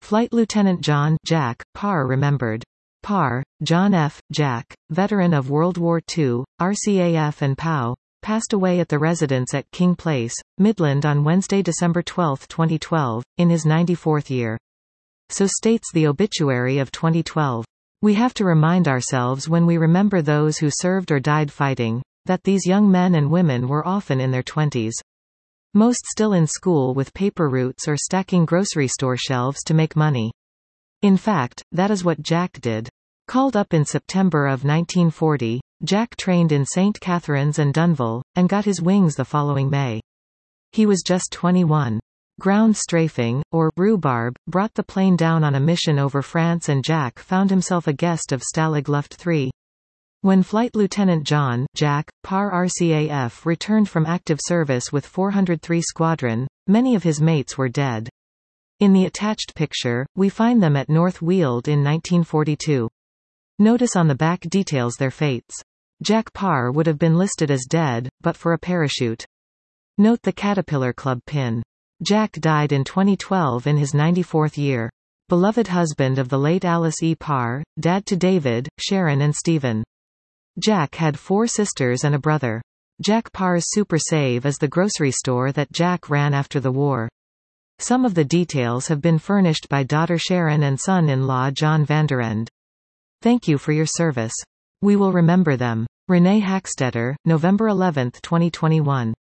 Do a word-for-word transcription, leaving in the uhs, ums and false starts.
Flight Lieutenant John Jack Parr remembered. Parr, John F. Jack, veteran of World War Two, R C A F and P O W, passed away at the residence at King Place, Midland on Wednesday, December twelfth, twenty twelve, in his ninety-fourth year. So states the obituary of twenty twelve. We have to remind ourselves when we remember those who served or died fighting, that these young men and women were often in their twenties. Most still in school with paper routes or stacking grocery store shelves to make money. In fact, that is what Jack did. Called up in September of nineteen forty, Jack trained in Saint Catharines and Dunville, and got his wings the following May. He was just twenty-one. Ground strafing, or rhubarb, brought the plane down on a mission over France and Jack found himself a guest of Stalag Luft three. When Flight Lieutenant John Jack Parr R C A F returned from active service with four hundred three Squadron, many of his mates were dead. In the attached picture, we find them at North Weald in nineteen forty-two. Notice on the back details their fates. Jack Parr would have been listed as dead, but for a parachute. Note the Caterpillar Club pin. Jack died in twenty twelve in his ninety-fourth year. Beloved husband of the late Alice E. Parr, dad to David, Sharon and Stephen. Jack had four sisters and a brother. Jack Parr's Super Save is the grocery store that Jack ran after the war. Some of the details have been furnished by daughter Sharon and son-in-law John Vanderend. Thank you for your service. We will remember them. Renee Hackstetter, November eleventh, twenty twenty-one.